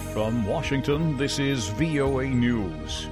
From Washington, this is VOA News.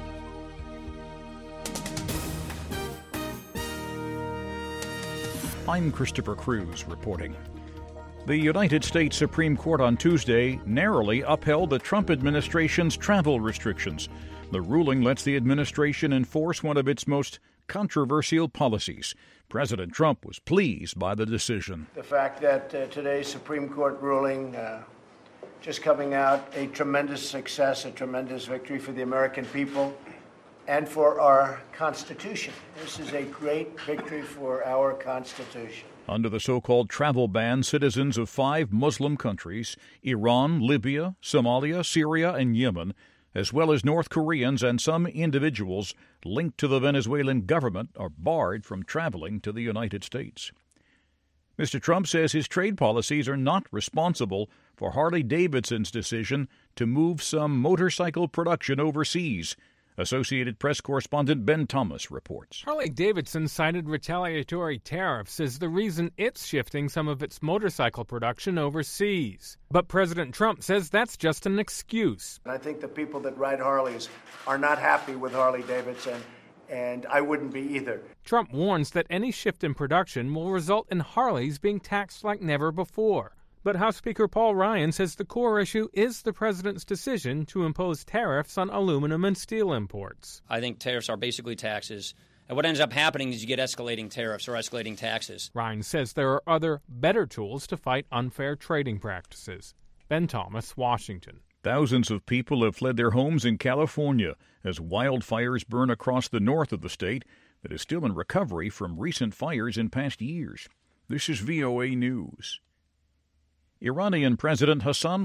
I'm Christopher Cruz reporting. The United States Supreme Court on Tuesday narrowly upheld the Trump administration's travel restrictions. The ruling lets the administration enforce one of its most controversial policies. President Trump was pleased by the decision. The fact that today's Supreme Court ruling just coming out, a tremendous success, a tremendous victory for the American people and for our Constitution. This is a great victory for our Constitution. Under the so-called travel ban, citizens of 5 Muslim countries, Iran, Libya, Somalia, Syria, and Yemen, as well as North Koreans and some individuals linked to the Venezuelan government, are barred from traveling to the United States. Mr. Trump says his trade policies are not responsible for Harley-Davidson's decision to move some motorcycle production overseas. Associated Press correspondent Ben Thomas reports. Harley-Davidson cited retaliatory tariffs as the reason it's shifting some of its motorcycle production overseas. But President Trump says that's just an excuse. I think the people that ride Harleys are not happy with Harley-Davidson, and I wouldn't be either. Trump warns that any shift in production will result in Harleys being taxed like never before. But House Speaker Paul Ryan says the core issue is the president's decision to impose tariffs on aluminum and steel imports. I think tariffs are basically taxes. And what ends up happening is you get escalating tariffs or escalating taxes. Ryan says there are other, better tools to fight unfair trading practices. Ben Thomas, Washington. Thousands of people have fled their homes in California as wildfires burn across the north of the state that is still in recovery from recent fires in past years. This is VOA News. Iranian President Hassan